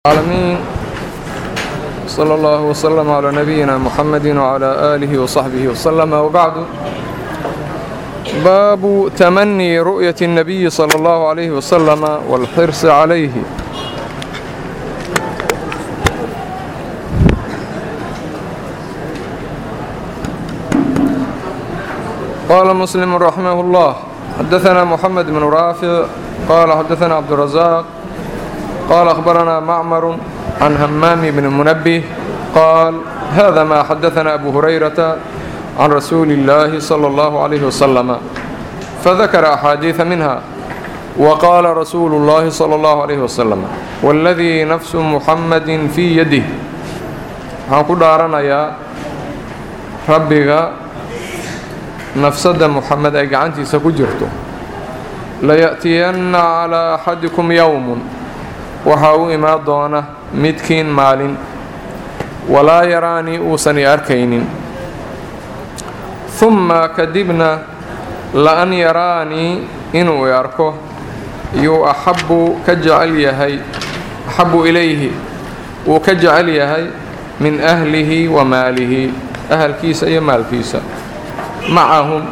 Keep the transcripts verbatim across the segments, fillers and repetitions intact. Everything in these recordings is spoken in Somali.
العالمين صلى الله وسلم على نبينا محمد وعلى آله وصحبه وسلم. وبعد، باب تمني رؤية النبي صلى الله عليه وسلم والحرص عليه. قال مسلم رحمه الله: حدثنا محمد بن رافع قال حدثنا عبد الرزاق قال أخبرنا معمر عن همام بن المنبه قال: هذا ما حدثنا أبو هريرة عن رسول الله صلى الله عليه وسلم، فذكر أحاديث منها، وقال رسول الله صلى الله عليه وسلم: والذي نفس محمد في يده. waxaan ku dhaaranayaa rabbiga nafsada Muhammad ay gacantiisa ku jirto, la ya'tiyanna calaa axadikum yawmun, waxaa u imaan doona midkiin maalin, walaa yaraanii uusan i arkaynin, humma kadibna la-an yaraanii inuu i arko yuu axabbu ka jecel yahay axabbu ilayhi wuu ka jecel yahay min ahlihi wa maalihi, ahalkiisa iyo maalkiisa, macahum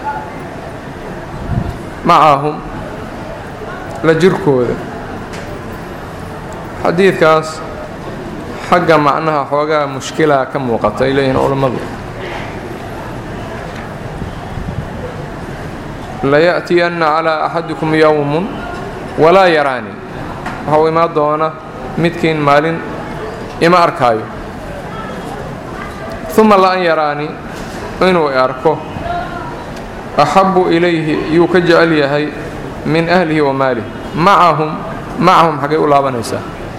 macahum la jirkooda. xadiidkaas xagga macnaha xoogaa mushkilaa ka muuqata ay leeyihiin culammadu. la ya'tiyanna calaa axadikum yawmun walaa yaraanii, waxa uu imaan doona midkiin maalin ima arkaayo, uma la-an yaraanii inuu i arko axabbu ilayhi yuu ka jecel yahay min ahlihi wa maalihi, macahum macahum xaggay u laabanaysaa.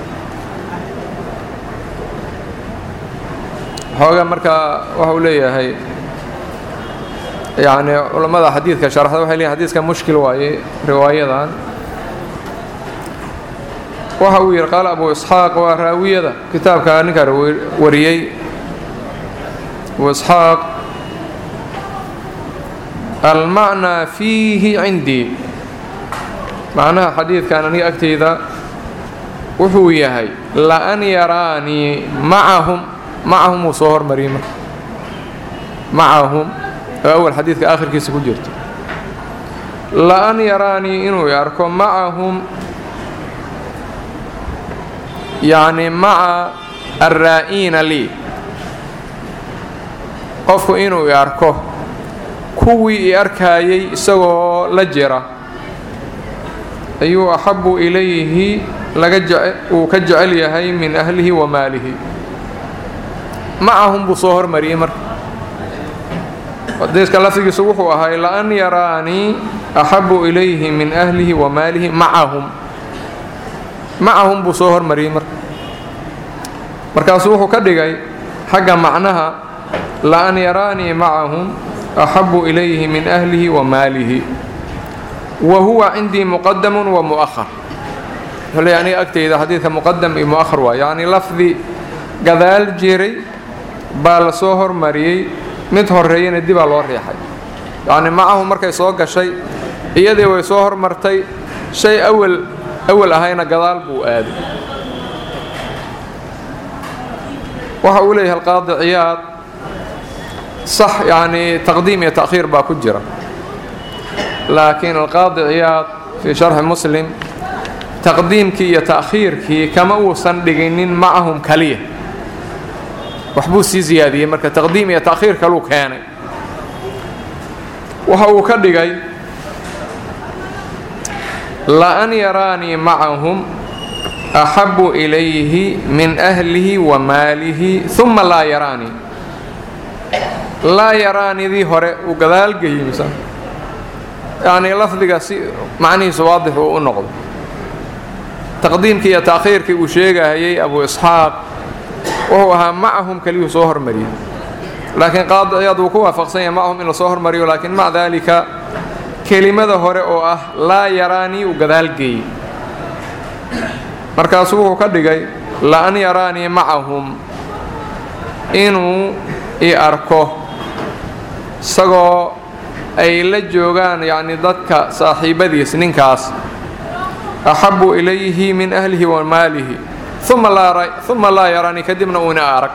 xoogaa markaa waxa uu leeyahay yani culammada xadiidka sharxda waxay leeyihin xadiiska mushkil waaye riwaayadan. waxa uu yidhi qaala abu isxaaq, waa raawiyada kitaabka ninkaa wariyey. abu isxaaq: almacnaa fiihi cindii, macnaha xadiidkan aniga agtayda wuxuu yahay la-an yaraanii macahum. macahum wuu soo hormariyey marka, macahum oo awal xadiidka aakhirkiisa ku jirto. la-an yaraanii inuu i arko macahum, yacni maca arraa'iina lii, qofku inuu i arko kuwii i arkaayay isagoo la jira ayuu axabbu ilayhi laga uu ka jecel yahay min ahlihi wa maalihi. macahum buu soo hormariyey marka. xadiiska lafdigiisu wuxuu ahay la-an yaraanii axabbu ilayhi min ahlihi wa maalihi macahum. macahum buu soo hormariyey marka. markaasuu wuxuu ka dhigay xagga macnaha la-an yaraanii macahum axabbu ilayhi min ahlihi wa maalihi, wa huwa cindii muqadamun wa mu'ahar. wuxuu leeyahay aniga agtayda xadiidka muqadam iyo mu'ahar waa yacni lafdi gadaal jiray baa la soo hormariyey, mid horreeyana dibaa loo riixay. yacni macahu markay soo gashay iyadii way soo hormartay, shay awal awal ahayna gadaal buu aaday. waxa uu leeyahay alqaadi ciyaad sax, yacni taqdiim iyo ta'khiir baa ku jira, laakiin alqaadi ciyaad fii sharxi muslim taqdiimkii iyo ta'khiirkii kama uusan dhiginin macahum kaliya, waxbuu sii ziyaadiyey marka taqdiim iyo ta'khiir kaluu keenay. waxa uu ka dhigay la-an yaraanii macahum axabbu ilayhi min ahlihi wa maalihi, uma laa yaraanii. laa yaraanidii hore uu gadaal geyimsa, yacni lafdiga si macnihiisu waadix uu u noqdo. taqdiimkii iyo ta'khiirkii uu sheegahayay abu isxaaq wuxuu ahaa macahum keliyuu soo hormariyey, laakiin qaadi ciyaad wuu ku waafaqsan yahay macahum in la soo hormariyo, laakiin maca daalika kelimada hore oo ah laa yaraanii uu gadaal geeyey. markaasuu wuxuu ka dhigay la-an yaraanii macahum inuu i arko isagoo ay la joogaan yacni dadka saaxiibadiis ninkaas, axabbu ilayhi min ahlihi wa maalihi, uma laa uma laa yaraanii kadibna uuna arag.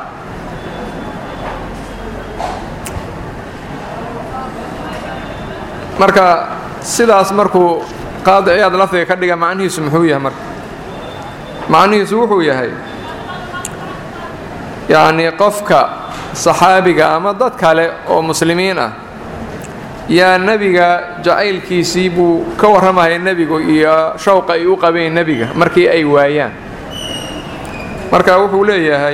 marka sidaas markuu qaadi ciyaad lafdiga ka dhiga macnihiisu muxuu yahay marka macnihiisu wuxuu yahay yacni qofka saxaabiga ama dad kale oo muslimiin ah yaa nebiga jacaylkiisii buu ka warramaya nebigu iyo shawqa ay u qabeen nebiga markii ay waayaan. marka wuxuu leeyahay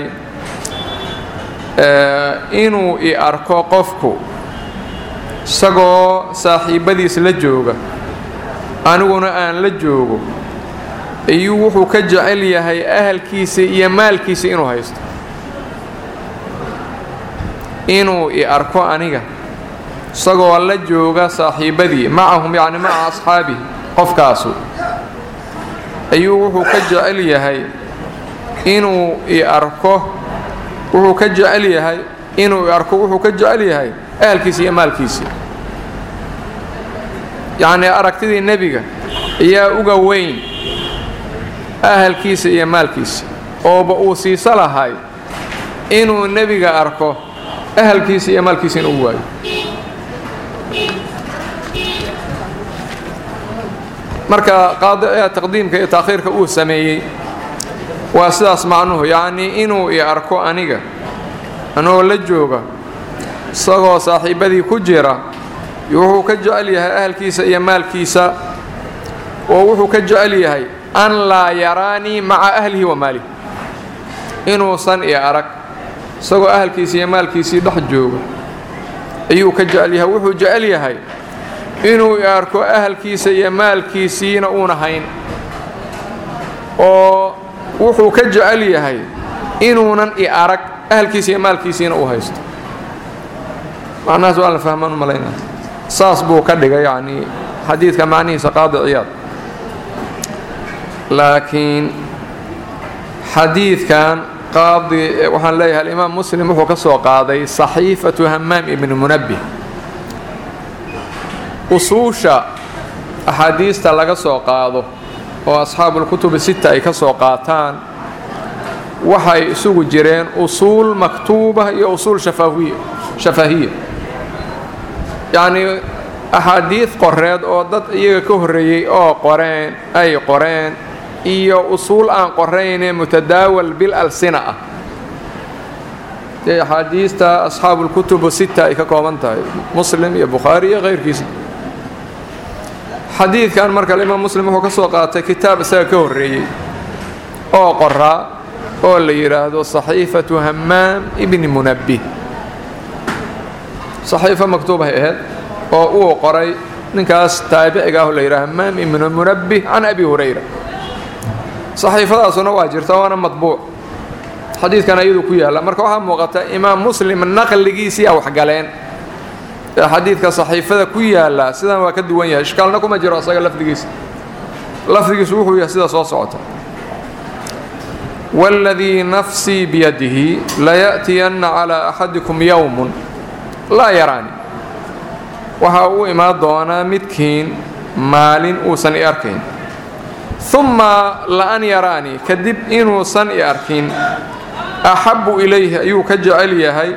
inuu i arko qofku isagoo saaxiibbadiis la jooga aniguna aan la joogo ayuu wuxuu ka jecel yahay ahalkiisa iyo maalkiisa inuu haysto. inuu i arko aniga isagoo la jooga saaxiibbadii macahum yacni maca asxaabihi qofkaasu ayuu wuxuu ka jecel yahay inuu i arko wuxuu ka jecel yahay inuu i arko wuxuu ka jecel yahay ahalkiisa iyo maalkiisa. yacni aragtidii nebiga ayaa uga weyn ahalkiisa iyo maalkiisa ooba uu siiso lahay inuu nebiga arko ahalkiisa iyo maalkiisa inuu waayo. marka qaadi ciyaad taqdiimka iyo taakhiirka uu sameeyey waa sidaas macnuhu yacnii inuu i arko aniga anoo la jooga isagoo saaxiibbadii ku jira wuxuu ka jecel yahay ahalkiisa iyo maalkiisa oo wuxuu ka jecel yahay an laa yaraanii maca ahlihi wa maalihi inuusan i arag isagoo ahalkiisa iyo maalkiisii dhex jooga ayuu ka jecel yahay. wuxuu jecel yahay inuu i arko ahalkiisa iyo maalkiisiina uuna hayn oo wuxuu ka jecel yahay inuunan i arag ahalkiisa iyo maalkiisiina uu haysto. macnahaas waa la fahmaan u malaynaa saas buu ka dhigay yacnii xadiidka macnihiisa qaadi ciyaad. laakiin xadiidkan qaadi waxaan leeyahay alimaam muslim wuxuu ka soo qaaday saxiifatu hammaam ibni munabbih. usuusha axaadiista laga soo qaado oo asxaabulkutubi sita ay ka soo qaataan waxay isugu jireen usuul maktuuba iyo usuul shafaahiya yacnii axaadiid qoreed oo dad iyaga ka horreeyey oo qoreen ay qoreen iyo usuul aan qoraynee mutadaawal bil alsina ah dee axaadiista asxaabulkutubu sita ay ka kooban tahay muslim iyo bukhaari iyo kayrkiisa. xadiidkan marka alimaam muslim wuxuu ka soo qaatay kitaab isaga ka horreeyey oo qoraa oo la yidhaahdo saxiifatu hammaam ibni munabbih. saxiifo maktuubahay ahayd oo uu qoray ninkaas taabiciga ah oo la yidhaha hammaam ibni munabbih can abi hurayra. saxiifadaasuna waa jirta waana matbuuc xadiidkan ayaduu ku yaalla. marka waxaa muuqata imaam muslim naqligiisii a waxgaleen ee xadiidka saxiifada ku yaalla sidan waa ka duwan yahay ishkaalna kuma jiro asaga lafdigiisa. lafdigiisu wuxuu yahay sida soo socota wاladii nafsii biyadihi laya'tiyanna calىa axadikum yowmun laa yaraani waxaa uu imaan doonaa midkiin maalin uusan i arkayn uma la'an yaraanii kadib inuusan i arkin axabbu ilayhi ayuu ka jecel yahay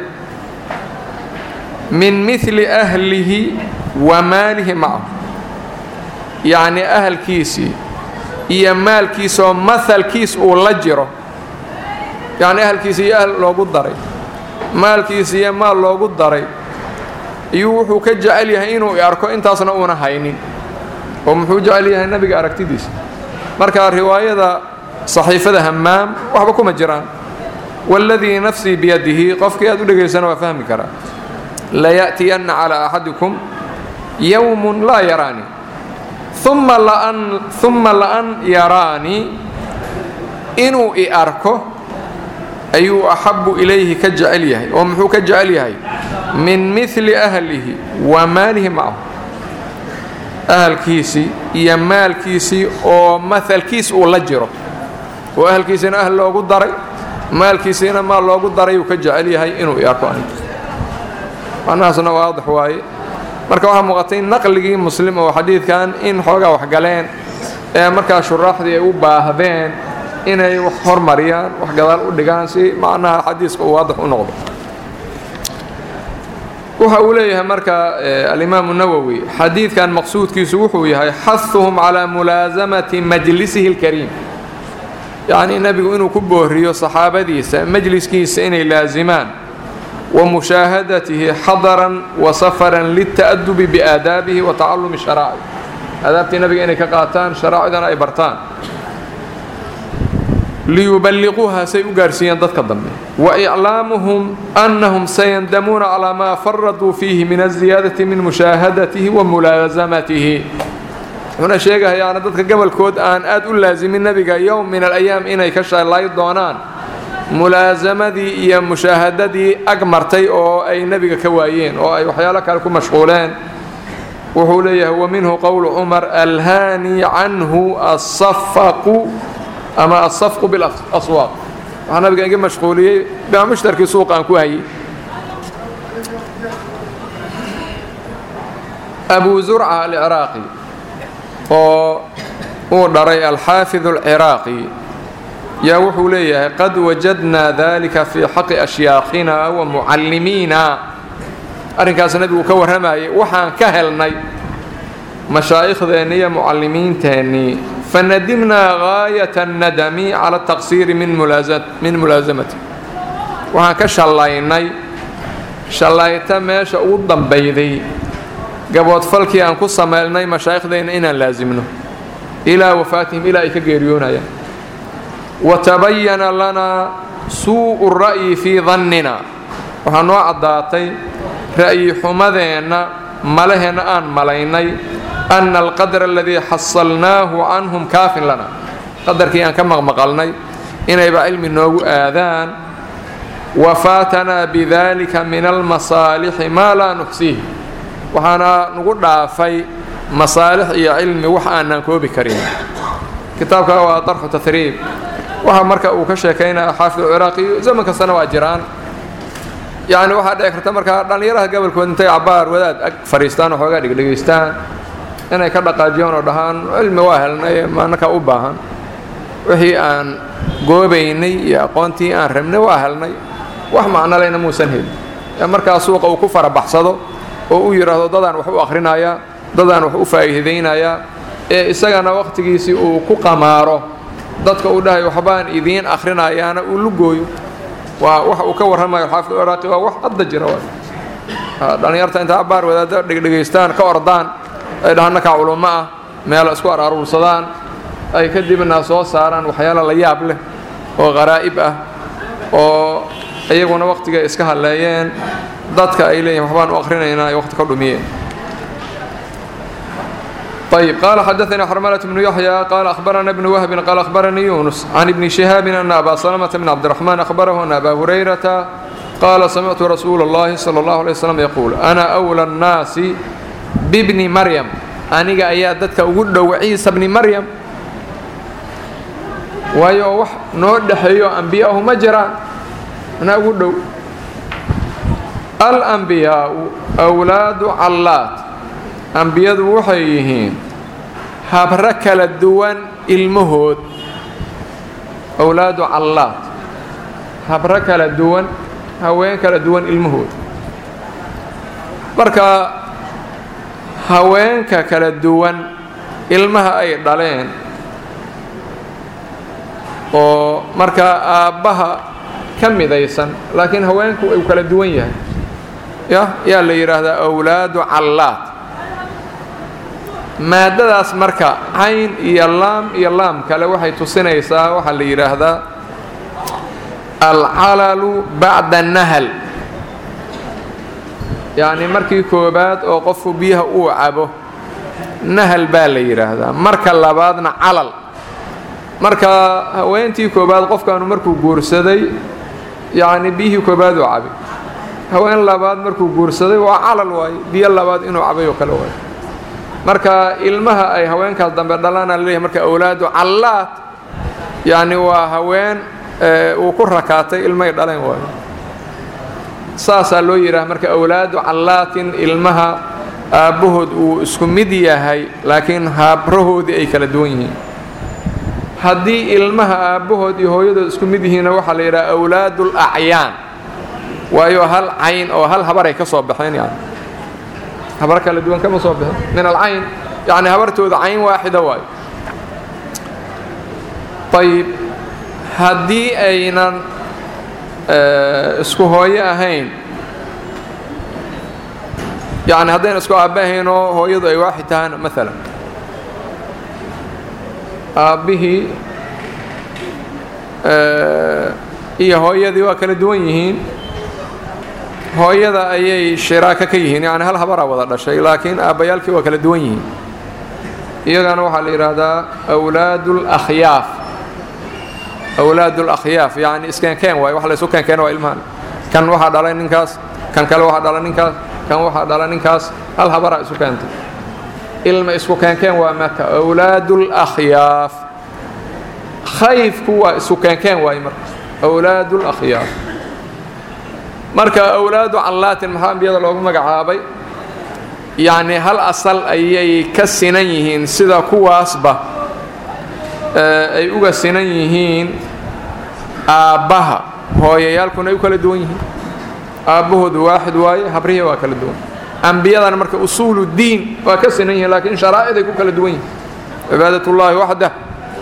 min mili ahlihi wa maalihi macahu yacnii ahalkiisii iyo maalkiisaoo mahalkiis uu la jiro yacnii ahalkiisa iyo ahl loogu daray maalkiisa iyo maal loogu daray ayuu wuxuu ka jecel yahay inuu i arko intaasna uuna haynin oo muxuu jecel yahay nebiga aragtidiisa. marka riwaayada saxiifada hammaam waxba kuma jiraan wاladii nafsii biyadihi qofkii aad u dhegaysana waa fahmi karaa laya'tiyanna calىa axadikum yowmun laa yaraanii uma la'an yaraanii inuu i arko ayuu axabbu ilayhi ka jecel yahay oo muxuu ka jecel yahay min mili ahlihi wa maalihi macahu ahalkiisii iyo maalkiisii oo mahalkiis uu la jiro oo ahalkiisiina ahl loogu daray maalkiisiina maal loogu daray uu ka jecel yahay inuu i arko aniga. macnahaasna waadix waaye. marka waxaa muuqatay naqligii muslim oo xadiidkan in xoogaa waxgaleen ee markaa shuraaxdii ay u baahdeen inay wax hormariyaan wax gadaal u dhigaan si macnaha xadiiska uu waadax u noqdo. waxa uu leeyahay marka al-Imam an-Nawawi xadiidkan maqsuudkiisu wuxuu yahay xathuhum ala mulazamati majlisihi al-karim, yani nabigu inuu ku booriyo saxaabadiisa majliskiisa inay laazimaan wa mushaahadatihi hadaran wa safaran lit-ta'addubi bi aadabihi wa ta'allumi shara'i, adaabtii nabiga inay ka qaataan sharaa'idana ay bartaan liyuballighuha say u gaarsiiyaan dadka dambe wa i'laamuhum annahum sayandamuuna calaa maa faraduu fiihi min aziyaadati min mushaahadatihi wa mulaasamatihi. wuxuuna sheegahayaana dadka gobolkood aan aad u laazimin nabiga yowm min alayaam inay ka shallay doonaan mulaasamadii iyo mushaahadadii ag martay oo ay nabiga ka waayeen oo ay waxyaalo kale ku mashquuleen. wuxuu leeyahay wa minhu qowlu cumar alhaani canhu asafaqu ama asafqu bilaswaaq, waxaa nabiga iga mashquuliyey baa mushtarkii suuqa aan ku hayay. abu zurca alciraaqi oo uu dharay alxaafid alciraaqi yaa wuxuu leeyahay qad wajadnaa dalika fii xaqi ashyaakhina wa mucallimiina. arrinkaas nabigu ka warramayay waxaan ka helnay mashaaikhdeenni iyo mucallimiinteennii fanadimnaa gaayata annadami cala ataqsiiri min mulaasamati, waxaan ka shallaynay shallayta meesha ugu dambayday gaboodfalkii aan ku samaynay mashaaikhdeenna inaan laasimno ilaa wafaatihim ilaa ay ka geeriyoonayaan. wa tabayana lanaa suu'u ra'yi fii dannina, waxaa noo caddaatay ra'yi xumadeenna malaheenna aan malaynay ana alqadra aladii xasalnaahu canhum kaafin lana, qadarkii aan ka maqmaqalnay inayba cilmi noogu aadaan. wafaatanaa bidalika min almasaalixi maa laa nuxsiihi, waxaana nagu dhaafay masaalix iyo cilmi wax aanaan koobi karin. kitaabka waa darxu tahriib, waxa marka uu ka sheekaynaya xaafid ciraaqi zaman kastana waa jiraan. yani waxaa dhici karta markaa dhallinyaraha gobolkood intay cabaar wadaad ag fadhiistaan oo xoogaa dhegdhegaystaan inay ka dhaqaajiyaan oo dhahaan cilmi waa helnay maanakaa u baahan, wixii aan goobaynay iyo aqoontii aan rabnay waa helnay, wax macnoleyna muusan helin. markaa suuqa uu ku farabaxsado oo u yidhaahdo dadaan wax u akhrinayaa, dadaan wax u faa'iidaynayaa, ee isagana waqtigiisii uu ku qamaaro dadka uu dhahay waxbaan idiin akhrinayaana uu lugooyo. waa wax uu ka warramayo xaafid ciraaqi waa wax hadda jira. dhallinyarta inta cabaar wadaadda dhegdhegaystaan ka ordaan ay dhahannakaa culummo ah meelo isku araruursadaan ay kadibna soo saaraan waxyaalo la yaab leh oo qaraa'ib ah oo iyaguna waqtiga iska halleeyeen dadka ay leeyihin waxbaan u akhrinaynaa ay waqti ka dhumiyeen. طيب قال حدثنا حرملة بن يحيى قال أخبرنا ابن وهب قال أخبرني يونس عن ابن شهاب أن أبا سلمة بن عبد الرحمن أخبره أن أبا هريرة قال سمعت رسول الله صلى الله عليه وسلم يقول أنا أولى الناس بابن مريم، أنيق أيادتك أقول وعيسى بن مريم ويوح نود حيو أنبياء مجرى. أنا أقول الأنبياء أولاد علات، أنبياء وحيهين هبرك للدوان المهود أولاد علات، هبرك للدوان هوينك للدوان المهود. بركة هوينك كالدوان ilmaha ay dhaleen oo marka aabbaha ka midaysan laakiin haweenku ay kala duwan yahay ya yaa la yiraahdaa awlaadu allaat. maadadaas marka cayn iyo laam iyo laam kale waxay tusinaysaa waxa la yiraahdaa al-alalu ba'da an-nahl, yani markii koobaad oo qofku biyaha uu cabo nahal baa la yiraahdaa, marka labaadna calal. marka haweentii koobaad qofkaanu markuu guursaday yani biyihii koobaad uu cabay, haween labaad markuu guursaday waa calal waaye, biyo labaad inuu cabay oo kale waaye. marka ilmaha ay haweenkaas dambe dhalaan leeyahay marka awlaadu allaat, yani waa haween uu ku rakaatay ilmay dhaleen waaye. saasaa loo yidhaha marka awlaadu allaatin ilmaha aabbahood uu isku mid yahay laakiin haabrahoodii ay kala duwan yihiin. haddii ilmaha aabbahood iyo hooyadood isku mid yihiinna waxaa la yidhaha awlaadul acyaan waayo hal cayn oo hal habaray ka soo baxeen yani habar kala duwan kama soo baxeen min alcayn yani habartooda cayn waaxida waayo ayib haddii aynan isku hooyo ahayn yani haddayna isku aabba ahayn oo hooyadu ay waaxid tahana maalan aabbihii iyo hooyadii waa kala duwan yihiin hooyada ayay shiraaka ka yihiin yani hal habaraa wada dhashay laakiin aabbayaalkii waa kala duwan yihiin iyagana waxaa la yidhaahdaa awlaadul akhyaaf awlaadul akhyaaf yani iskeenkeen waayo wax la isu keenkeena waa ilmahan kan waxaa dhalay ninkaas kan kale waxaa dhalay ninkaas kan waxaa dhalay ninkaas hal habaraa isu keentay ilma isku keenkeen waa marka awlaadul akhyaaf khayfku waa isu keenkeen waayo marka awlaadul akhyaaf marka awlaadu callaatin maxaa ambiyada loogu magacaabay yacni hal asal ayay ka sinan yihiin sida kuwaasba ay uga sinan yihiin aabbaha hooyayaalkuna ay u kala duwan yihiin aabbahoodu waaxid waaye habrihii waa kala duwan ambiyadana marka usuulu diin waa ka sinan yihiin laakiin sharaa'iday ku kala duwan yihiin cibaadatullaahi waxdah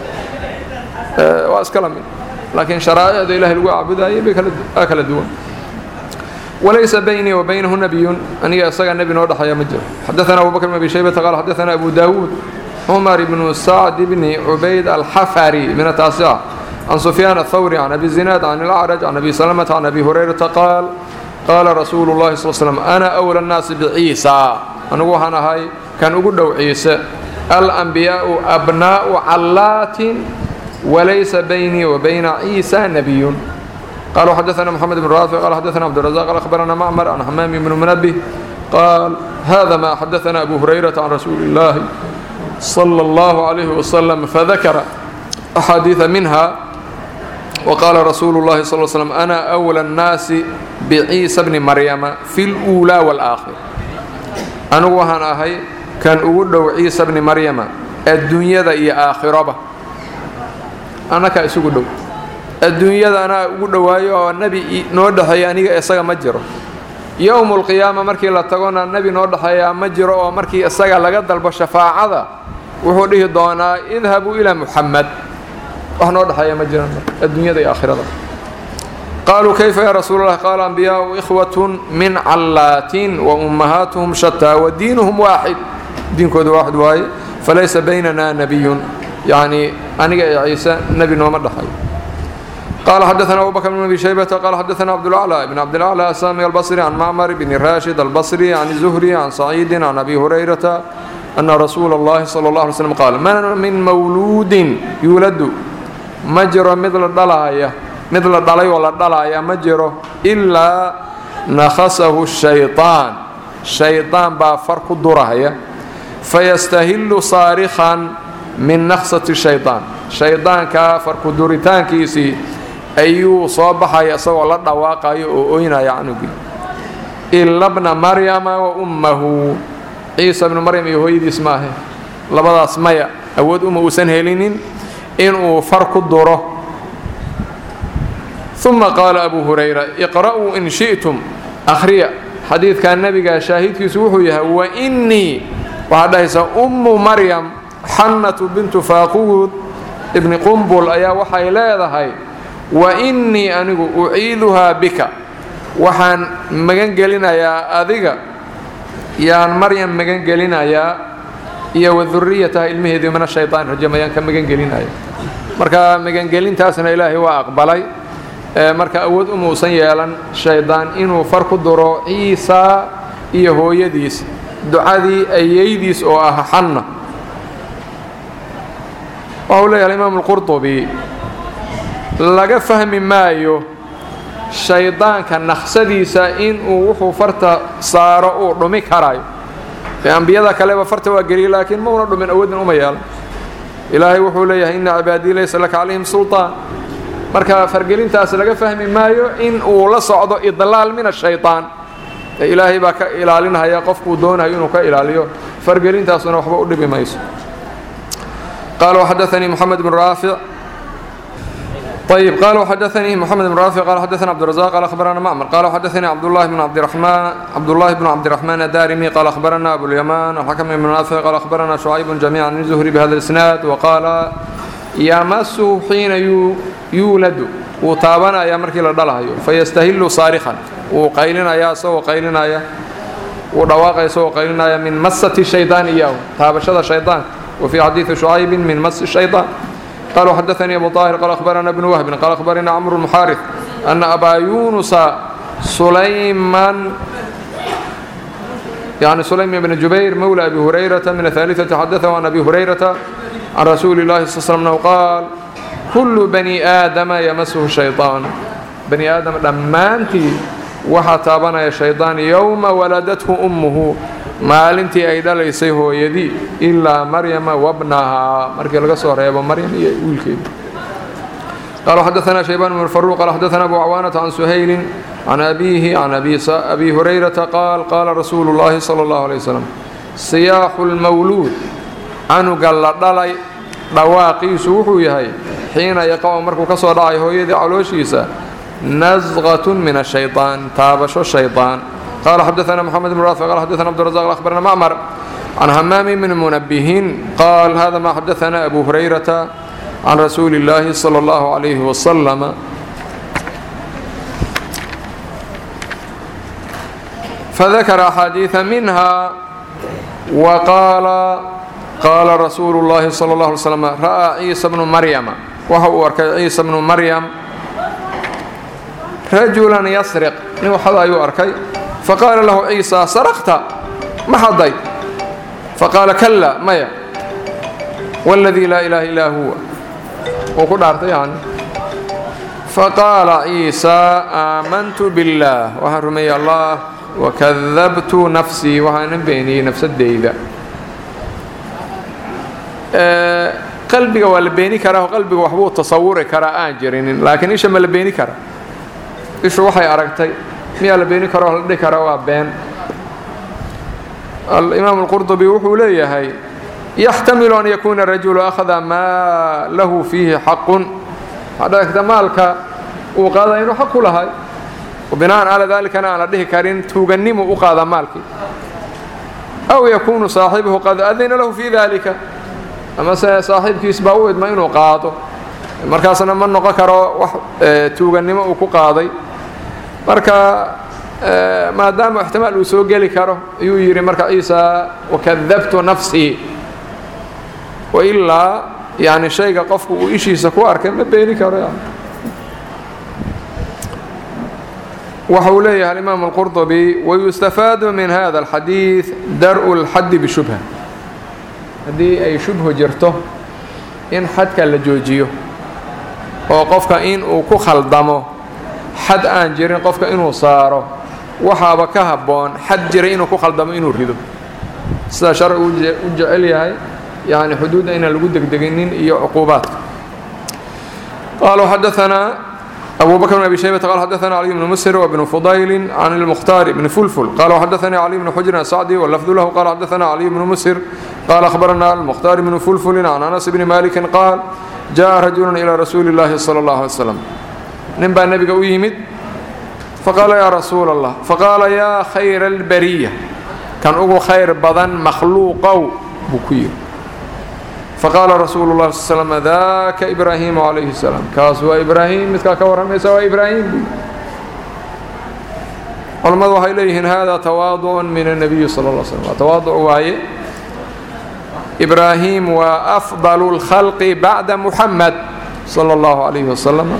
waa iskala mid laakiin sharaa'icda ilaahay lagu caabudaayay bay kala duwan وليس بيني وبينه نبي أني أصدق النبي نوضح يا مجر حدثنا أبو بكر بن أبي شيبة قال حدثنا أبو داود عمر بن سعد بن عبيد الحفري من التاسعة عن سفيان الثوري عن أبي الزناد عن الأعرج عن أبي سلمة عن أبي هريرة قال قال رسول الله صلى الله عليه وسلم أنا أولى الناس بعيسى أنا وحنا هاي كان أقول عيسى الأنبياء أبناء علات وليس بيني وبين عيسى نبي قالوا حدثنا محمد بن رافع قال حدثنا عبد الرزاق قال أخبرنا معمر عن حمام بن منبه قال هذا ما حدثنا أبو هريرة عن رسول الله صلى الله عليه وسلم فذكر أحاديث منها وقال رسول الله صلى الله عليه وسلم أنا أولى الناس بعيسى بن مريم في الأولى والآخر أنا وهنا هاي كان أقول عيسى بن مريم الدنيا ذا آخرة أنا كأسوق دو الدنيا أنا أقول وايو النبي نودح يا نيجا إسقى مجرى يوم القيامة مركي لا تقولنا النبي نودح يا مجرى ومركي إسقى لقد البشفاعة هذا وحوله دونا اذهبوا إلى محمد ونودح يا مجرى الدنيا ذي آخرة قالوا كيف يا رسول الله قال أنبياء إخوة من علات وأمهاتهم شتى ودينهم واحد دين كود واحد واي فليس بيننا نبي يعني أنا عيسى نبي نومر دحي قال حدثنا أبو بكر بن أبي شيبة قال حدثنا عبد الأعلى بن عبد الأعلى السامي البصري عن معمر بن راشد البصري عن الزهري عن سعيد عن أبي هريرة أن رسول الله صلى الله عليه وسلم قال ما من مولود يولد مجرى مثل الضلايا مثل الضلايا ولا الضلايا مجرى إلا نخسه الشيطان الشيطان بفرق الدرهية فيستهل صارخا من نخسة الشيطان الشيطان كفرق الدرتان كيسي أيو صباح يسوع الله دواقة يؤينا يعني إلا ابن مريم وأمه عيسى بن مريم يهويد اسمه لبضع اسماء أود أمه سنهلين إنه فرق الدره ثم قال أبو هريرة اقرأوا إن شئتم أخريا حديث كان النبي قال شاهد كسوحيها وإني وهذا يسا أم مريم حنة بنت فاقود ابن قنبل أيا وحي لا هاي وإني أنا أعيذها بك وحن مجنجلنا يا أذيك يا مريم مجنجلنا يا يا وذريتها المهدي من الشيطان رجما كان مجنجلنا يا مركا مجنجلين تاسنا إلهي وأقبلي مركا أود أمو سيالا شيطان إنه فرق الدرو عيسى إيهو يديس دعادي أيديس أو أحنا وأولي الإمام القرطبي laga fahmi maayo shaydaanka naqsadiisa in uu wuxuu farta saaro oo dhumi karayo ee ambiyada kale ba farta waa gari laakiin ma una dhumin awoodin uma yeelan ilaahay wuxuu leeyahay inna ibadi laysa laka alayhim sultaan marka fargelintaas laga fahmi maayo in uu la socdo idlaal min ash-shaytaan ilaahay ba ka ilaalinaya qofku doonayo inuu ka ilaaliyo fargelintaasna waxba u dhibi mayso قال وحدثني محمد بن رافع طيب قال وحدثني محمد بن رافع قال حدثنا عبد الرزاق قال أخبرنا معمر قال حدثني عبد الله بن عبد الرحمن عبد الله بن عبد الرحمن الدارمي قال أخبرنا أبو اليمان الحكم بن نافع قال أخبرنا شعيب جميعا عن الزهري بهذا الإسناد وقال يمسه حين يولد وطابنا يا مركي لدلها فيستهل صارخا وقيلنا يا سو قيلنا يا ودواقع سو قيلنا يا من مسة الشيطان إياه تابشة الشيطان وفي حديث شعيب من مس الشيطان قال وحدثني أبو طاهر قال أخبرنا ابن وهب قال أخبرنا عمرو المحارث أن أبا يونس سليمان يعني سليم بن جبير مولى أبي هريرة من الثالثة حدثه عن أبي هريرة عن رسول الله صلى الله عليه وسلم قال كل بني آدم يمسه الشيطان بني آدم دمانتي وحتابنا يا شيطان يوم ولدته أمه maalintii ay dhalaysay hooyadii ilaa maryama wabnaha markii laga soo reebo maryam iyo wiilkeeda قال حدثنا شيبان بن الفروق قال حدثنا أبو عوانة عن سهيل عن أبيه عن أبي, أبي هريرة قال قال رسول الله صلى الله عليه وسلم صياح المولود عنه قال دلي دواقي سوحو يهي حين يقع مركو كسو داعي هويدي علوشيسا نزغة من الشيطان تابش الشيطان قال حدثنا محمد بن رافع قال حدثنا عبد الرزاق أخبرنا معمر عن همام من منبهين قال هذا ما حدثنا أبو هريرة عن رسول الله صلى الله عليه وسلم فذكر أحاديث منها وقال قال رسول الله صلى الله عليه وسلم رأى عيسى بن مريم وهو عيسى بن مريم رجلا يسرق وحضا يؤركي فقال له عيسى سرقت ما حضيت فقال كلا مايا والذي لا إله إلا هو وقل أرضي يعني فقال عيسى آمنت بالله وحرمي الله وكذبت نفسي وحن بيني نفس الديدة أه قلبي والبيني كره قلبي وحبو تصوري كره آنجرين لكن إيش ما البيني كره إيش وحي أرقتي ميا البيني كره لدي كره وابين الإمام القرطبي وحو ليه هاي يحتمل أن يكون الرجل أخذ ما له فيه حق هذا احتمالك وقال إنه حق له وبناء على ذلك أنا على ده كارين تغنم وقاضى مالك أو يكون صاحبه قد أذن له في ذلك أما صاحبك يسبقه ما إنه قاضي مركزنا من نقكر تغنم وقاضي مركز ما دام احتمال وسوق لي كره يجري مركز عيسى وكذبت نفسي وإلا يعني شيء قفك وإشي سكوار كم بيني كره يعني وحوليه الإمام القرطبي ويستفاد من هذا الحديث درء الحد بشبهة هذه أي شبه جرته إن حد كان لجوجيه وقفك إن وكو خلدمه حد آن جرين قفك إنه صاره وحابا كهبون حد جرين وكو خلدمه إنه ريدو ساشر وجعل هاي يعني حدود إن الودك دقينين إيا عقوبات قالوا حدثنا أبو بكر بن أبي شيبة قال حدثنا علي بن مسهر وابن فضيل عن المختار بن فلفل قال وحدثني علي بن حجر السعدي واللفظ له قال حدثنا علي بن مسهر قال أخبرنا المختار بن فلفل عن أنس بن مالك قال جاء رجل إلى رسول الله صلى الله عليه وسلم نبى النبي قويمد فقال يا رسول الله فقال يا خير البرية كان أقول خير بدن مخلوق بكير فقال رسول الله صلى الله عليه وسلم ذاك إبراهيم عليه السلام كاسوا إبراهيم مثل كورم سوى إبراهيم والمضوح إليه هذا تواضع من النبي صلى الله عليه وسلم تواضع وعي إبراهيم وأفضل الخلق بعد محمد صلى الله عليه وسلم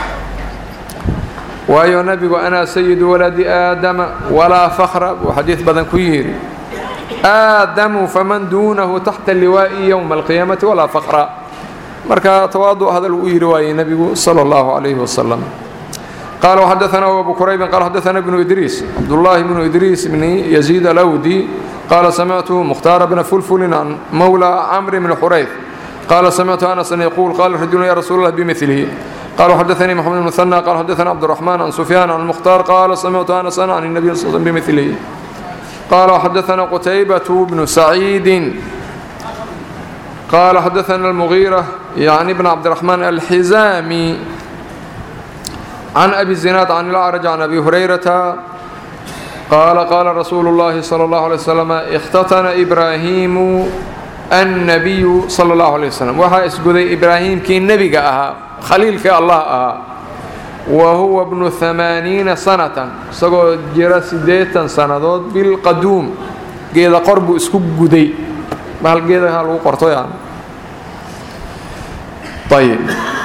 وأيها النبي وأنا سيد ولد آدم ولا فخر وحديث بدن كيير آدم فمن دونه تحت اللواء يوم القيامة ولا فخر مركا تواضع هذا الوئي رواية النبي صلى الله عليه وسلم قال وحدثنا أبو كريب قال حدثنا ابن إدريس عبد الله بن إدريس بن يزيد لودي قال سمعته مختار بن فلفل عن مولى عمرو بن حريث قال سمعت أنس يقول قال رجل يا رسول الله بمثله قال حدثني محمد بن مثنى قال حدثنا عبد الرحمن عن سفيان عن المختار قال سمعت أنس عن النبي صلى الله عليه وسلم بمثله قال حدثنا قتيبة بن سعيد قال حدثنا المغيرة يعني ابن عبد الرحمن الحزامي عن أبي الزناد عن الأعرج عن أبي هريرة قال قال رسول الله صلى الله عليه وسلم اختتن إبراهيم النبي صلى الله عليه وسلم وحا اسقدي إبراهيم كي النبي أها خليل في الله أها وهو ابن ثمانين سنة سقو جرى سديتا سنة بالقدوم قيد قرب اسقدي ما هل قيد هالو قرطو يعني طيب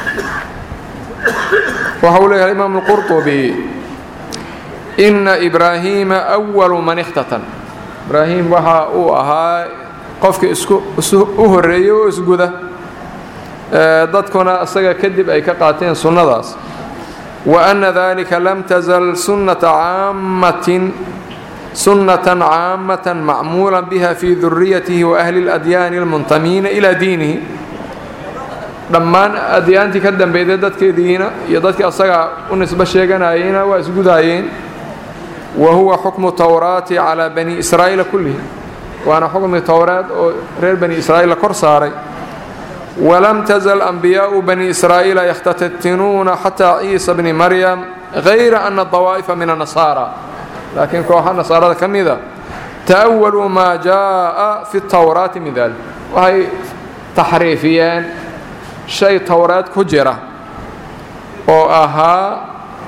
وحوله الإمام القرطبي إن إبراهيم أول من اختتن إبراهيم وحا أوها قفك أهرية وإسقودة ضدكنا أصدق كذب أي كقاتين سنة داس وأن ذلك لم تزل سنة عامة سنة عامة معمولا بها في ذريته وأهل الأديان المنتمين إلى دينه dhammaan adyaantii ka dambeeyay dadkeediina iyo dadkii asaga u nisba sheeganayeen waa isku daayeen wa huwa hukmu tawraati ala bani israa'iil kulli waana hukmi tawraat oo reer bani israa'iil kor saaray walam tazal anbiyaa'u bani israa'iil yahtatinuna hatta isa ibn maryam ghayra anna dawaifa min an-nasara lakin kooxaha nasarada kamida ta'awwalu ma jaa fi at-tawraat min dhalik wa hay tahrifiyan شيء توراة كجرة أو أها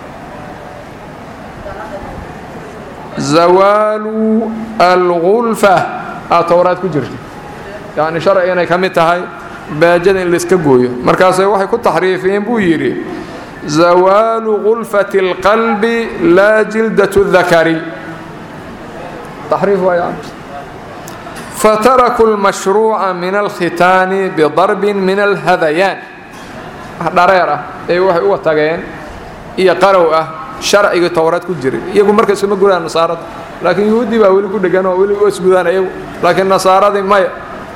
زوال الغلفة التوراة كجرة يعني شرعيا كمتها باجن اللي سكجوي مركزي واحد كنت تحريفين بويري زوال غلفة القلب لا جلدة الذكر تحريف يعني فتركوا المشروع من الختان بضرب من الهذيان ضريرة اي waxay u tageen iyo qarow ah sharciga tawraad ku jiray iyagu markaas ma guraan nasaarada laakiin yuudi baa wali ku dhagan oo wali is gudaan iyagu laakiin nasaarada ma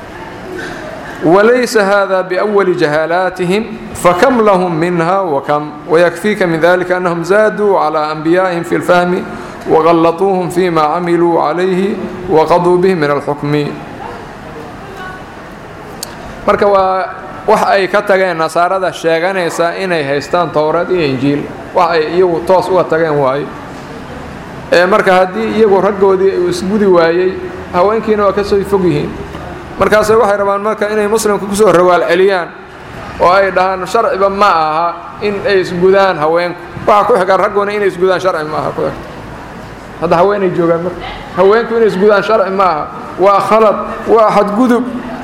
وليس هذا بأول جهالاتهم فكم لهم منها وكم ويكفيك من ذلك أنهم زادوا على أنبيائهم في الفهم وغلطوهم فيما عملوا عليه وقضوا به من الحكم marka waa wax ay ka tageen nasaarada sheeganaysa inay haystaan tawraad iyo injiil wax ay iyagu toos uga tageen waay ee marka hadii iyagu raggoodii ay isgudi waayay haweenkiina waa ka soo fog yihiin markaas waxay rabaan marka inay muslimku ku soo rawaal celiyaan oo ay dhahaan sharciba ma aha in ay isgudaan haweenku waxa ku xiga raggoona inay isgudaan sharci ma aha ku هذا هوين يجوجان مر هوين كون يسجدان شرع ما وخلط واحد جذب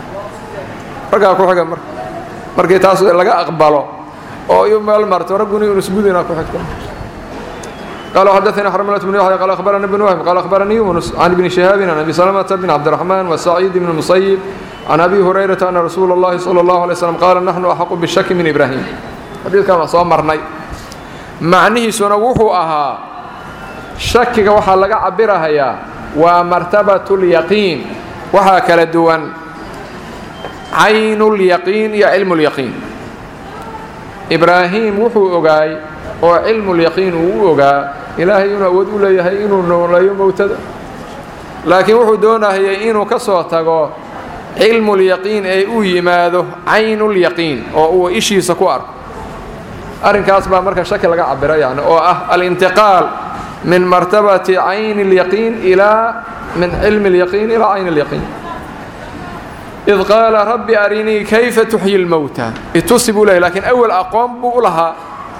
رجع كل حاجة مر مركي تاسو لقى أقبله أو يوم المرت ورجوني ونسجدنا كل حاجة قالوا حدثنا حرملة بن يحيى قال أخبرنا ابن وهب قال أخبرني يونس عن ابن شهاب عن أبي سلمة بن عبد الرحمن وسعيد بن المسيب عن أبي هريرة أن رسول الله صلى الله عليه وسلم قال نحن أحق بالشك من إبراهيم حديث كما صامرني معنيه سنوه أها شكك وحا لغا عبرها يا ومرتبة اليقين وحا كلا دوان عين اليقين يا علم اليقين إبراهيم وحو أغاي وعلم اليقين وحو أغاي إلهي ينود إليه إنه لا يموتد لكن وحو دونه هي إنه كسوتغو علم اليقين أي أوي ماذا عين اليقين أو إشي سكوار أرن كاسبا مركا شكل لغا عبرها يعني أو أه الانتقال من مرتبة عين اليقين إلى من علم اليقين إلى عين اليقين إذ قال ربي أريني كيف تحيي الموتى اتصب له لكن أول أقوم بقولها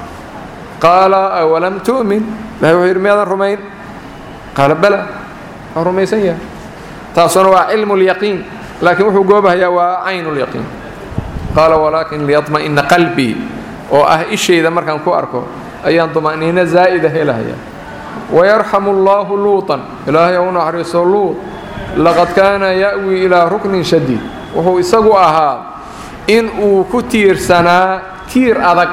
قال أولم تؤمن لا يحيي ماذا الرمين قال بلى الرمين سيئة تصنوا علم اليقين لكن وحو قوبها يا عين اليقين قال ولكن ليطمئن قلبي وأه إشي إذا مركان كواركو أيان طمأنينة زائدة هي لها ويرحم الله لوطا إلهي هنا حريص لوط لقد كان يأوي إلى ركن شديد وهو يسقوها إن كتير سنة تير أذك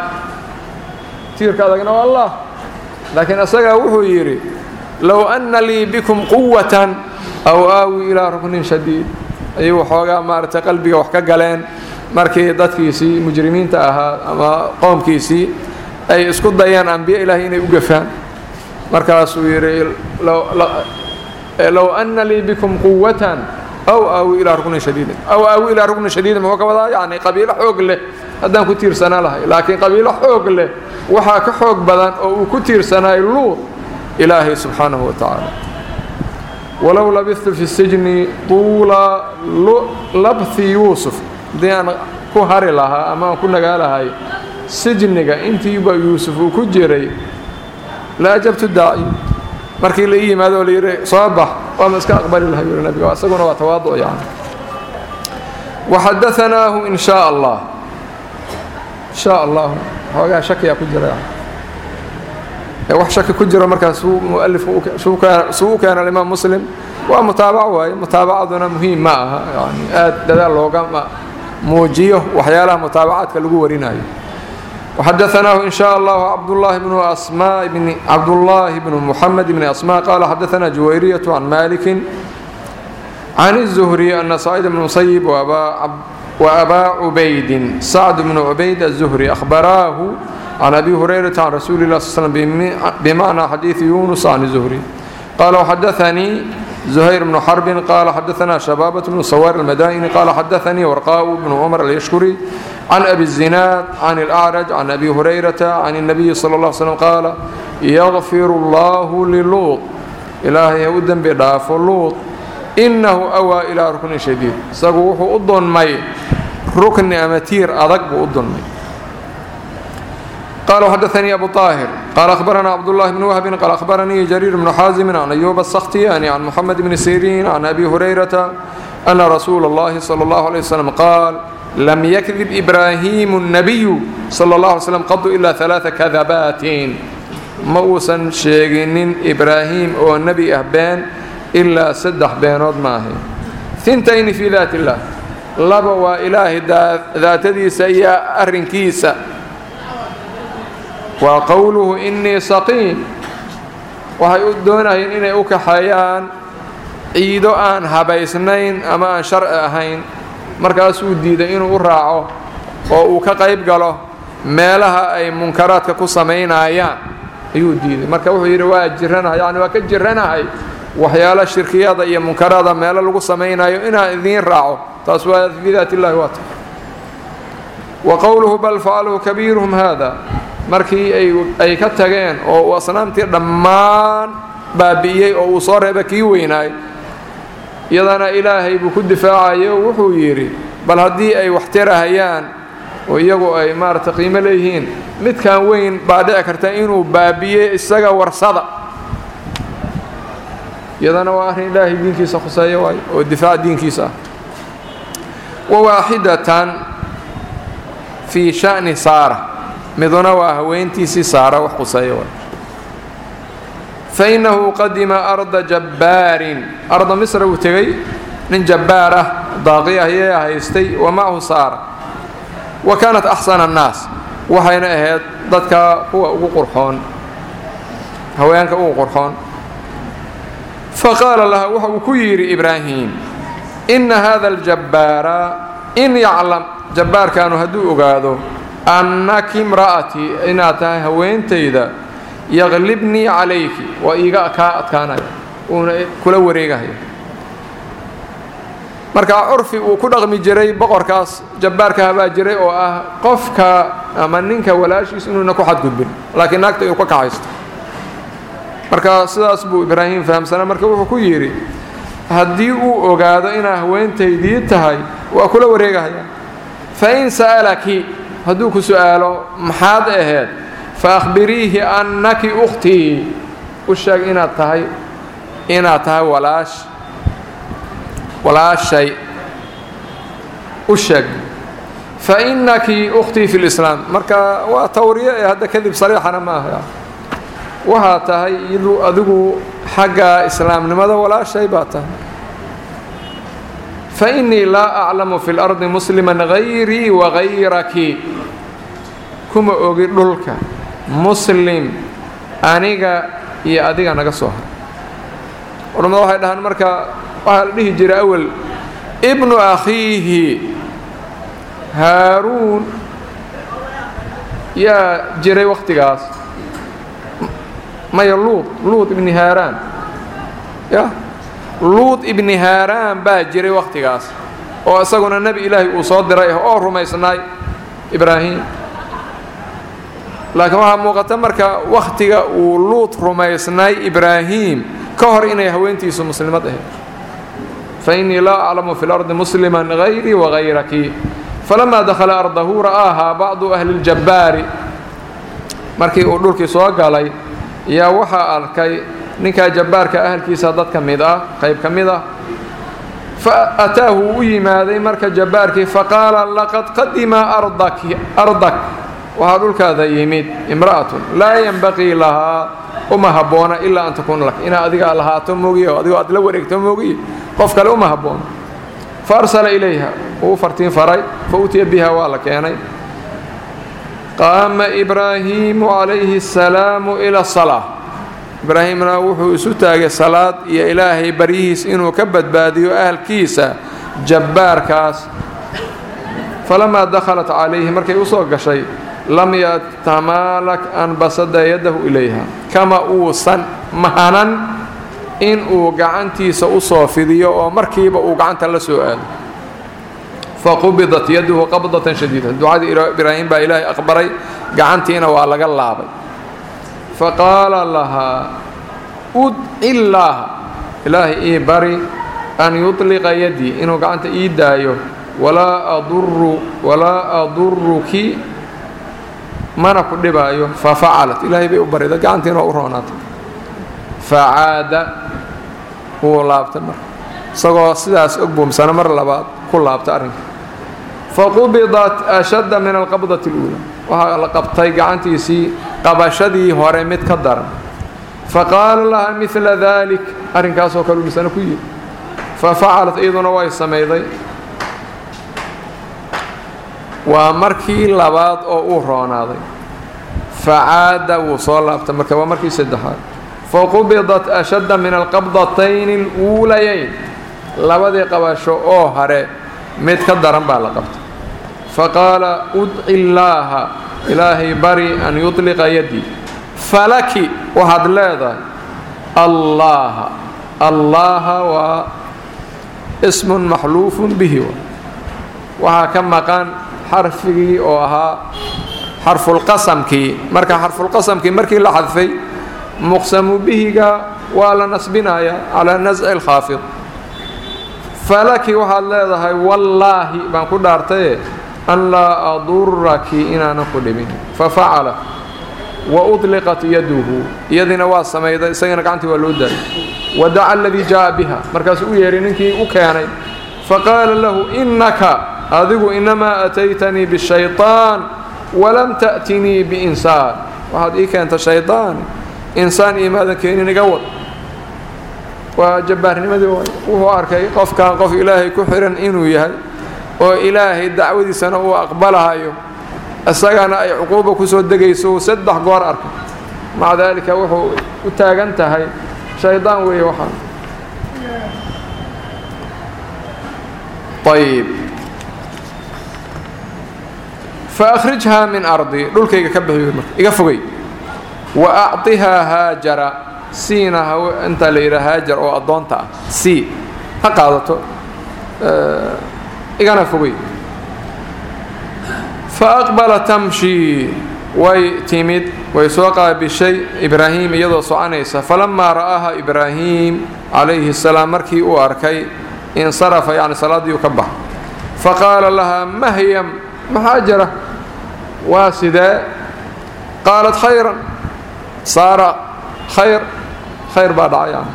تير كذا والله لكن أسقى وهو يري لو أن لي بكم قوة أو آوي إلى ركن شديد أيوة حوجا مارت قلبي وحكا قلين markii dadkiisii mujrimiinta ahaa ama qoomkiisii ay isku dayaan anbiya ilaahay inay u gafaan markaas uu yiri law law anna li bikum quwwatan aw awi ila rukn shadid aw awi ila rukn shadid ma ka wada yani qabiilo xoog leh hadaan ku tiirsanaa lahay laakiin qabiilo xoog leh waxaa ka xoog badan oo uu ku tiirsanay luud ilaahay subxaanahu wa tacaala walow labistu fi sijni tuula labthi yuusuf haddii aan ku hari lahaa ama aan ku nagaa lahay sijniga intiiba yuusuf uu ku jiray la ajabtu daaci markii la ii yimaado oo la yidhi soo bax waama iska aqbali lahay yuri nabiga isaguna waa tawaaduc yani waxadaanaahu in shaa allah in shaa allahu xoogaa shakiyaa ku jira wax shaki ku jiro markaas mualifku suu u keena imaam muslim waa mutaabac waaye mutaabacaduna muhiim ma aha yani aad dadaal looga muujiyo waxyaalaha mutaabacaadka lagu warinayo وحدثناه إن شاء الله عبد الله بن أسماء بن عبد الله بن محمد بن أسماء قال حدثنا جويرية عن مالك عن الزهري أن سعيد بن المسيب وأبا, وأبا عبيد سعد بن عبيد الزهري أخبراه عن أبي هريرة عن رسول الله صلى الله عليه وسلم بمعنى حديث يونس عن الزهري قال وحدثني زهير بن حرب قال حدثنا شبابة بن صوار المدائن قال حدثني ورقاء بن عمر اليشكري عن أبي الزناد عن الأعرج عن أبي هريرة عن النبي صلى الله عليه وسلم قال يغفر الله للوط إلهي يودن بداف لوط إنه أوى إلى ركن شديد سقوح أضن مي ركن أمتير أضق أضن مي قال وحدثني أبو طاهر قال أخبرنا عبد الله بن وهب قال أخبرني جرير بن حازم عن أيوب السختياني عن محمد بن سيرين عن أبي هريرة أن رسول الله صلى الله عليه وسلم قال لم يكذب إبراهيم النبي صلى الله عليه وسلم قط إلا ثلاث كذبات موسى شيغين إبراهيم أو النبي أهبان إلا سدح بينود ماهي ثنتين في ذات الله لبوا إله ذات ذي سيئة أرنكيسة وقوله إني سقيم وهيؤدونه إني أكحيان عيدو آن هبايسنين أما أن شرع أهين markaasuu diiday inuu u raaco oo uu ka qayb galo meelaha ay munkaraadka ku samaynayaan ayuu diiday marka wuxuu yidhi waa jiranahay yani waa ka jiranahay waxyaala shirkiyada iyo munkaraada meelo lagu samaynayo inaan idiin raaco taas waa bidaat illahi waata wa qowluhu bal facaluhu kabiiruhum haada markii ay ay ka tageen oo uu asnaamtii dhammaan baabi'iyey oo uu soo reeba kii weynaay iyadana ilaahay buu ku difaacayo wuxuu yidhi bal haddii ay wax tirahayaan oo iyagu ay maarata qiimo leeyihiin midkan weyn baa dhici karta inuu baabiye isaga warsada iyadana waa arrin ilaahay diinkiisa khuseeya waay oo difaac diinkiisa ah wawaaxidatan fii sha'ni saara miduna waa haweentiisii saara wax khuseeya waay فإنه قدم أرض جبار أرض مصر وتغي من جبارة ضاغية هي هيستي ومعه سارة وكانت أحسن الناس وحين أهد ضدك هو أبو قرحون هوانك أبو قرحون فقال لها وهو كير إبراهيم إن هذا الجبار إن يعلم جبار كانوا هدوء قادوا أنك امرأتي إن أتاها هوين تيدا يغلبني عليك وإيغا كان كل وريغا marka urfi uu ku dhaqmi jiray boqorkaas jabbaarka haba jiray oo ah qofka ama ninka walaashiis inuu ku xadgudbin laakiin naagta uu ka kaxaysto marka sidaas buu Ibraahim fahamsana marka wuxuu ku yiri hadii uu ogaado in haweenteydii tahay waa kula wareegaya fa in saalaki haduu ku su'aalo maxaad ahayd فأخبريه أنك أختي وشاك إنا تهي إنا تهي ولاش ولا شيء وشاك فإنك أختي في الإسلام مركا وتورية هذا كذب صريح أنا ما هي وها تهي يدو أدو حق إسلام لماذا ولا شيء باته فإني لا أعلم في الأرض مسلما غيري وغيرك كما أقول لك مسلم أنيقا يا أديقا نقصوها ولما واحد دهان مركا واحد ليه جرى أول ابن أخيه هارون يا جرى وقت قاس ما يلوط لوط ابن هاران يا لوط ابن هاران با جرى وقت قاس وأساقنا النبي إلهي أصاد رأيه أو رميسناي إبراهيم laakiin waxaa muuqata marka wakhtiga uu luut rumaysnay ibraahim ka hor inay haweentiisu muslimad ahayd fa innii laa aclamu fi lardi musliman hayrii wagayraki falamaa dakhala ardahu ra'aahaa bacdu ahli ljabbaari markii uu dhulkii soo galay yaa waxaa arkay ninkaa jabbaarka ahalkiisa dad ka mid ah qayb ka mid ah fa ataahu u yimaaday marka jabbaarkii faqaala laqad qadima ardak ardak waxaa dhulkaada yimid imra'atun laa yanbaqii lahaa uma habboona ilaa an takuuna lak inaa adiga lahaato moogiye oo adigoo aad la wareegto moogiye qof kale uma habboona fa arsala ilayha uu fartiin faray fa utiya biha waa la keenay qaama ibraahiimu calayhi assalaamu ila asalaa ibraahimna wuxuu isu taagay salaad iyo ilaahay baryihiis inuu ka badbaadiyo ahalkiisa jabbaarkaas falamaa dakhalat calayhi markay u soo gashay lam yatamaalak an basada yadahu ilayha kama uusan mahanan in uu gacantiisa u soo fidiyo oo markiiba uu gacanta la soo aado faqubidat yaduhu qabdatan shadiida ducadii ibraahim baa ilaahay aqbaray gacantiina waa laga laabay faqaala lahaa udci llaaha ilaahay ii bari an yuطliqa yadii inuu gacanta ii daayo walaa aduru walaa aduruki mana ku dhibaayo fafacalat ilaahay bay u barida gacantiina waa u roonaatay facaada wuu laabtay marka isagoo sidaas og buumsana mar labaad ku laabtay arrinka faqubidat ashadda min alqabdati اluulaa waxaa la qabtay gacantiisii qabashadii hore mid ka daran faqaala laha midla dalik arrinkaasoo kale misana ku yidhi fafacalat iyaduna way samayday waa markii labaad oo uu roonaaday facaada wuu soo laabtay marka waa markii saddexaad faqubidat ashadda min alqabdatayni اluulayayn labadii qabasho oo hore mid ka daran baa la qabtay faqaala udci llaaha ilaahay bari an yuطliqa yadii falaki waxaad leedahay allaaha allaaha waa ismun maxluufun bihi waxaa ka maqan xarfigii oo ahaa xarfulqasamkii marka xarfulqasamkii markii la xadfay muqsamu bihiga waa la nasbinayaa calaa nasci اlkhaafid falaki waxaad leedahay wallaahi baan ku dhaartaye an laa aduraki inaanan ku dhibin fafacala wa uطliqat yaduhu iyadiina waa samayday isagana gacantii waa loo daayay wadaca aladii jaaءa biha markaasuu u yeehay ninkii u keenay faqaala lahu innaka adigu inamaa ataytanii bishayطaan walam ta'tinii biinsaan waxaad ii keenta shayطaan insaan imaadan keenin iga wad waa jabbaarnimadii wuxuu arkay qofkan qof ilaahay ku xihan inuu yahay oo ilaahay dacwadiisana uu aqbalahayo isagana ay cuquuba ku soo degayso uu saddex goor arkay maca daalika wuxuu u taagan tahay shaydaan weeye waxaan ayib faأkhrijhaa min ardii dhulkayga ka bixi marka iga fogay wa acطihaa haajara siina intaa la yidhaha haajar oo addoonta ah sii ha qaadato igana fogay faaqbala tamshii way timid way soo qaabishay ibraahim iyadoo soconaysa falamaa ra'aaha ibraahim calayhi الsalaam markii uu arkay insarafa yani salaaddii uu ka baxa faqaala lahaa mahyam maxaa jira waa sidee qaalat khayran saara khayr khayr baa dhacay yani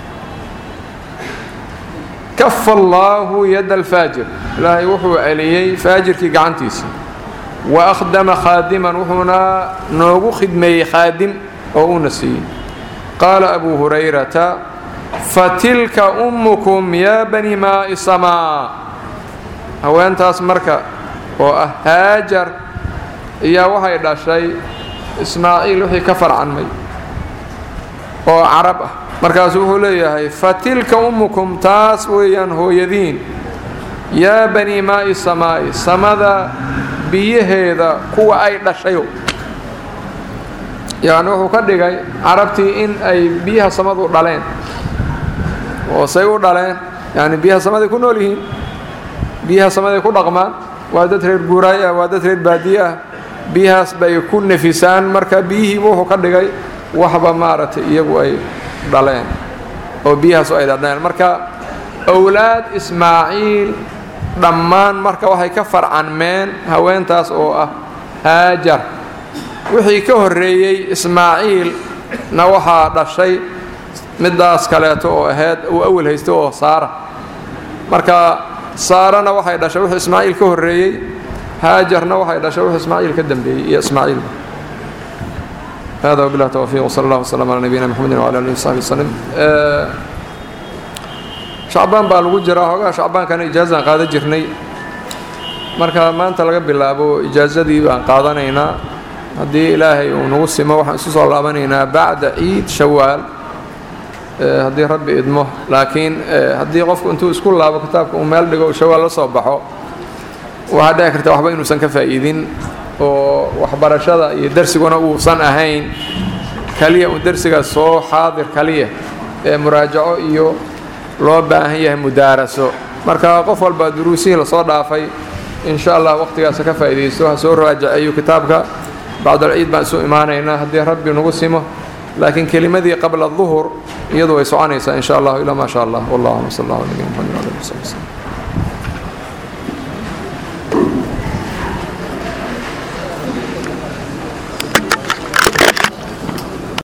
kafa allaahu yada alfaajir ilaahay wuxuu celiyey faajirkii gacantiisa wa akhdama khaadiman wuxuuna noogu khidmeeyey khaadim oo uuna siiyey qaala abuu hurayrata fatilka ummukum yaa bani maa'i samaa haweentaas marka oo ah haajar iyaa waxay dhashay ismaaciil wixii ka farcanmay oo carab ah markaasuu wuxuu leeyahay fatilka ummukum taas weeyaan hooyadiin yaa bani maa'i samaa'i samada biyaheeda kuwa ay dhashayo yani wuxuu ka dhigay carabtii in ay biyaha samadu dhaleen oo say u dhaleen yani biyaha samaday ku nool yihiin biyaha samaday ku dhaqmaan waa dad reer guuraay ah waa dad reer baadiye ah biyahaas bay ku nafisaan marka biyihii wuxuu ka dhigay waxba maaragtay iyagu ay dhaleen oo biyahaas ay dhaleen marka awlaad ismaaciil dhammaan marka waxay ka farcanmeen haweentaas oo ah haajar wixii ka horreeyey ismaaciil na waxaa dhashay midaas kaleeto oo ahayd uu awal haysto oo saara marka saarana waxay dhashay wixii ismaaciil ka horreeyey haajarna waxay dhashay wixii ismaaciil ka dambeeyey iyo ismaaciil هذا وبالله توفيق وصلى الله وسلم على نبينا محمد وعلى اله وصحبه وسلم شعبان baa lagu jiraa hogaa shacbaankana ijaazaan qaadan jirnay marka maanta laga bilaabo ijaazadii baan qaadanaynaa haddii ilaahay uu nagu simo waxaan isu soo laabanaynaa bacda ciid shawaal haddii rabbi idmo laakiin haddii qofku intuu isku laabo kitaabka uu meel dhigo shawaal la soo baxo waxaa dhici karta waxba inuusan ka faa'iidin oo waxbarashada iyo darsiguna uusan ahayn kaliya uu darsiga soo xaadir kaliya ee muraajaco iyo loo baahan yahay mudaaraso marka qof walba duruusihii la soo dhaafay in sha Allah waqtigaas ka faa'iideysto ha soo raajaciyo kitaabka bacda ciid baan soo imaanaynaa haddii rabbi nagu simo laakiin kelimadii qabla dhuhur iyadoo ay soconaysaa in sha Allah ila ma sha Allah wallahu sallallahu alayhi wa sallam